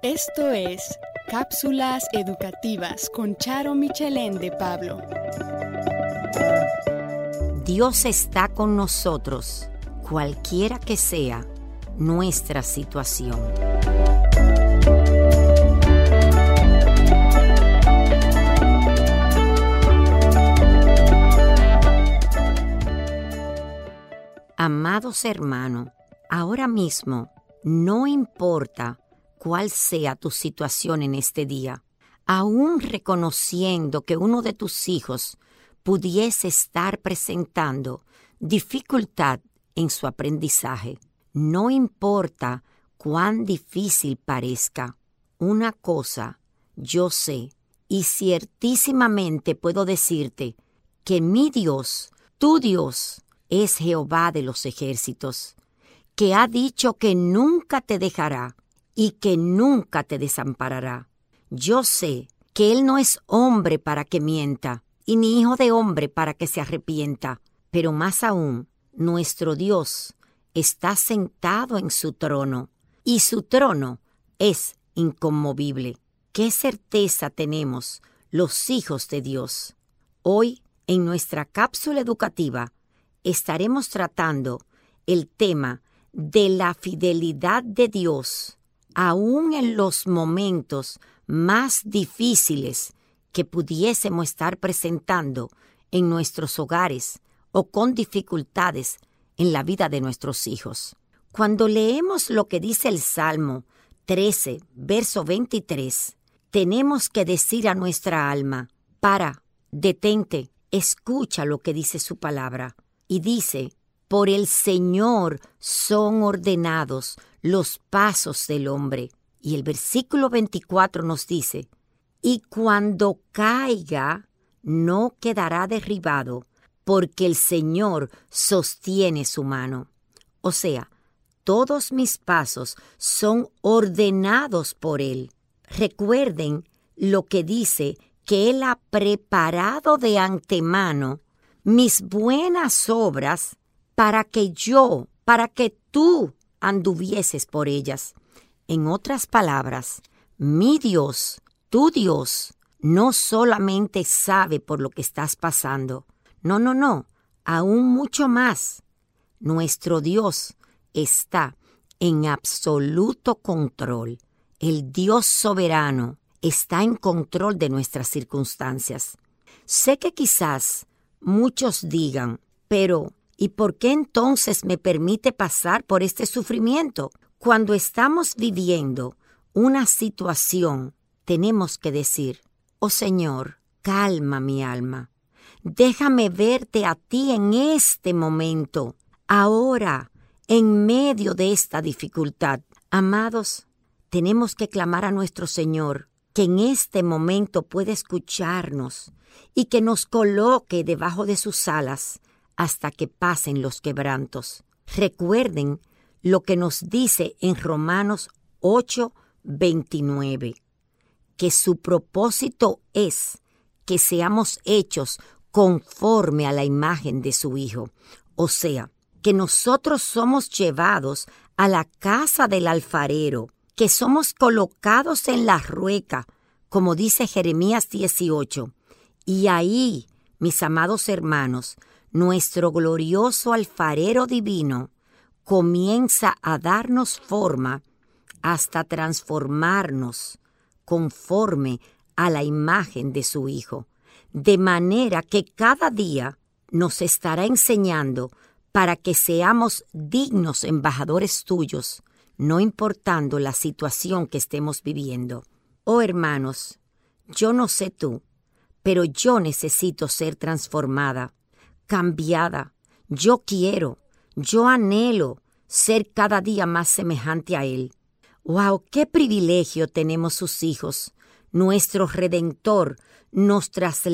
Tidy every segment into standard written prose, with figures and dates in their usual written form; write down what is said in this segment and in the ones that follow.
Esto es Cápsulas Educativas con Charo Michelén de Pablo. Dios está con nosotros, cualquiera que sea nuestra situación. Amados hermanos, ahora mismo no importa cuál sea tu situación en este día, aún reconociendo que uno de tus hijos pudiese estar presentando dificultad en su aprendizaje, no importa cuán difícil parezca, una cosa yo sé y ciertísimamente puedo decirte que mi Dios, tu Dios, es Jehová de los ejércitos, que ha dicho que nunca te dejará y que nunca te desamparará. Yo sé que Él no es hombre para que mienta, y ni hijo de hombre para que se arrepienta, pero más aún, nuestro Dios está sentado en su trono, y su trono es inconmovible. ¿Qué certeza tenemos los hijos de Dios? Hoy, en nuestra cápsula educativa, estaremos tratando el tema de la fidelidad de Dios, aún en los momentos más difíciles que pudiésemos estar presentando en nuestros hogares o con dificultades en la vida de nuestros hijos. Cuando leemos lo que dice el Salmo 13, verso 23, tenemos que decir a nuestra alma: para, detente, escucha lo que dice su palabra. Y dice: por el Señor son ordenados los pasos del hombre. Y el versículo 24 nos dice: y cuando caiga, no quedará derribado, porque el Señor sostiene su mano. O sea, todos mis pasos son ordenados por Él. Recuerden lo que dice, que Él ha preparado de antemano mis buenas obras para que tú anduvieses por ellas. En otras palabras, mi Dios, tu Dios, no solamente sabe por lo que estás pasando. No, aún mucho más. Nuestro Dios está en absoluto control. El Dios soberano está en control de nuestras circunstancias. Sé que quizás muchos digan: pero ¿y por qué entonces me permite pasar por este sufrimiento? Cuando estamos viviendo una situación, tenemos que decir: oh Señor, calma mi alma. Déjame verte a ti en este momento, ahora, en medio de esta dificultad. Amados, tenemos que clamar a nuestro Señor, que en este momento puede escucharnos y que nos coloque debajo de sus alas hasta que pasen los quebrantos. Recuerden lo que nos dice en Romanos 8:29, que su propósito es que seamos hechos conforme a la imagen de su Hijo. O sea, que nosotros somos llevados a la casa del alfarero, que somos colocados en la rueca, como dice Jeremías 18. Y ahí, mis amados hermanos, nuestro glorioso alfarero divino comienza a darnos forma hasta transformarnos conforme a la imagen de su Hijo, de manera que cada día nos estará enseñando para que seamos dignos embajadores tuyos, no importando la situación que estemos viviendo. Oh hermanos, yo no sé tú, pero yo necesito ser transformada, cambiada. Yo anhelo ser cada día más semejante a Él. ¡Wow! ¡Qué privilegio tenemos sus hijos! Nuestro Redentor nos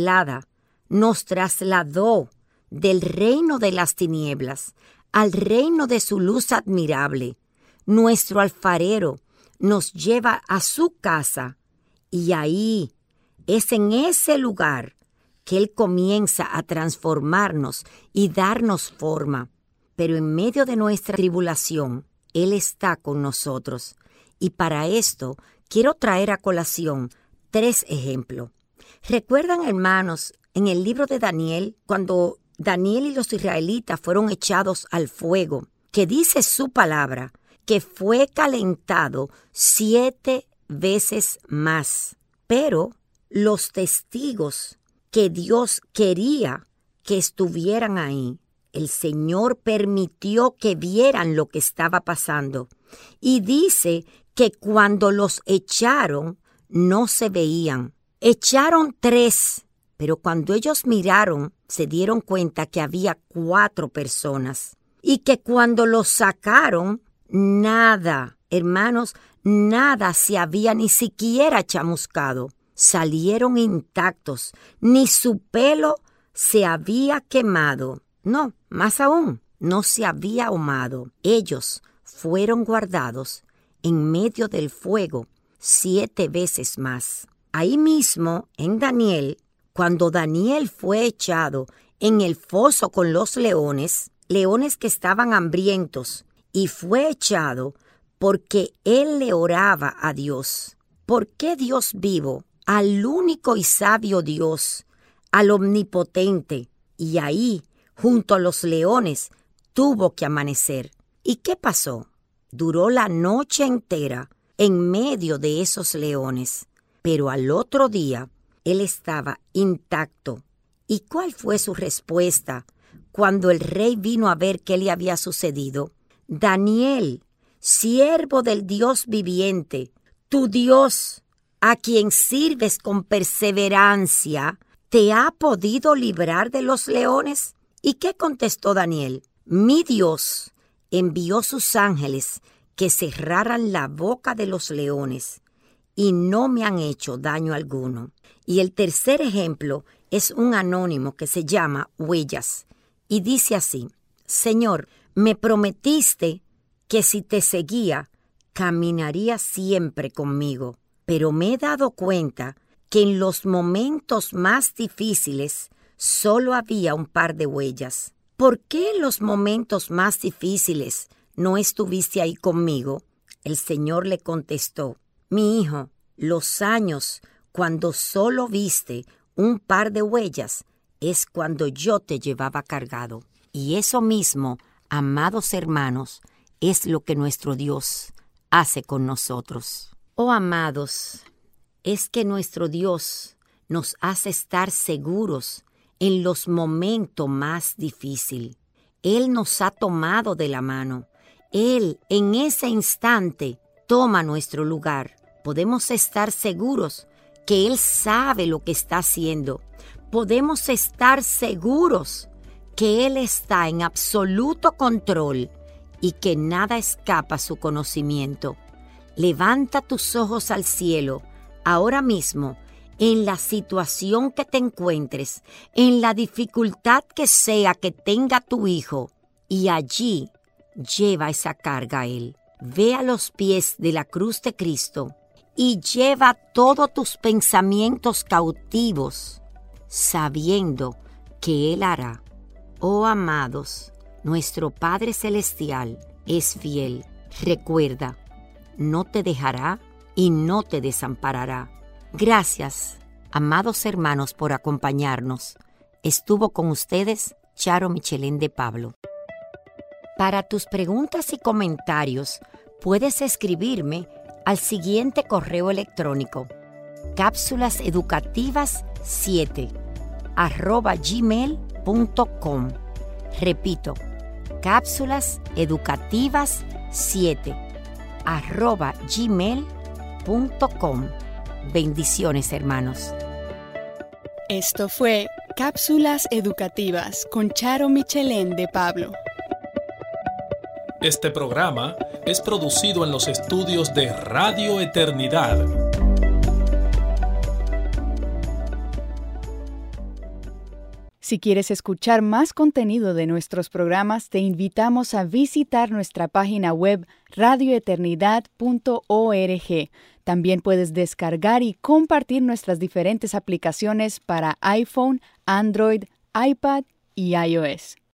trasladó del reino de las tinieblas al reino de su luz admirable. Nuestro alfarero nos lleva a su casa y ahí es en ese lugar que Él comienza a transformarnos y darnos forma. Pero en medio de nuestra tribulación, Él está con nosotros. Y para esto quiero traer a colación 3 ejemplos. ¿Recuerdan, hermanos, en el libro de Daniel, cuando Daniel y los israelitas fueron echados al fuego, que dice su palabra, que fue calentado 7 veces más? Pero los testigos que Dios quería que estuvieran ahí, el Señor permitió que vieran lo que estaba pasando. Y dice que cuando los echaron, no se veían. Echaron 3, pero cuando ellos miraron, se dieron cuenta que había 4 personas. Y que cuando los sacaron, nada, hermanos, nada se había ni siquiera chamuscado. Salieron intactos, ni su pelo se había quemado. No, más aún, no se había ahumado. Ellos fueron guardados en medio del fuego 7 veces más. Ahí mismo, en Daniel, cuando Daniel fue echado en el foso con los leones que estaban hambrientos, y fue echado porque él le oraba a Dios. ¿Por qué Dios vivo, al único y sabio Dios, al omnipotente, y ahí, junto a los leones, tuvo que amanecer? ¿Y qué pasó? Duró la noche entera en medio de esos leones, pero al otro día él estaba intacto. ¿Y cuál fue su respuesta cuando el rey vino a ver qué le había sucedido? Daniel, siervo del Dios viviente, tu Dios, a quien sirves con perseverancia, ¿te ha podido librar de los leones? ¿Y qué contestó Daniel? Mi Dios envió sus ángeles que cerraran la boca de los leones y no me han hecho daño alguno. Y el tercer ejemplo es un anónimo que se llama Huellas y dice así: Señor, me prometiste que si te seguía, caminaría siempre conmigo, pero me he dado cuenta que en los momentos más difíciles solo había un par de huellas. ¿Por qué en los momentos más difíciles no estuviste ahí conmigo? El Señor le contestó: mi hijo, los años cuando solo viste un par de huellas es cuando yo te llevaba cargado. Y eso mismo, amados hermanos, es lo que nuestro Dios hace con nosotros. Oh, amados, es que nuestro Dios nos hace estar seguros en los momentos más difíciles. Él nos ha tomado de la mano. Él, en ese instante, toma nuestro lugar. Podemos estar seguros que Él sabe lo que está haciendo. Podemos estar seguros que Él está en absoluto control y que nada escapa a su conocimiento. Levanta tus ojos al cielo ahora mismo, en la situación que te encuentres, en la dificultad que sea que tenga tu hijo, y allí lleva esa carga a Él. Ve a los pies de la cruz de Cristo y lleva todos tus pensamientos cautivos, sabiendo que Él hará. Oh, amados, nuestro Padre Celestial es fiel. Recuerda, no te dejará y no te desamparará. Gracias, amados hermanos, por acompañarnos. Estuvo con ustedes Charo Michelén de Pablo. Para tus preguntas y comentarios, puedes escribirme al siguiente correo electrónico: cápsulaseducativas7@gmail.com. Repito, cápsulaseducativas7@gmail.com. Bendiciones, hermanos. Esto fue Cápsulas Educativas con Charo Michelén de Pablo. Este programa es producido en los estudios de Radio Eternidad. Si quieres escuchar más contenido de nuestros programas, te invitamos a visitar nuestra página web radioeternidad.org. También puedes descargar y compartir nuestras diferentes aplicaciones para iPhone, Android, iPad y iOS.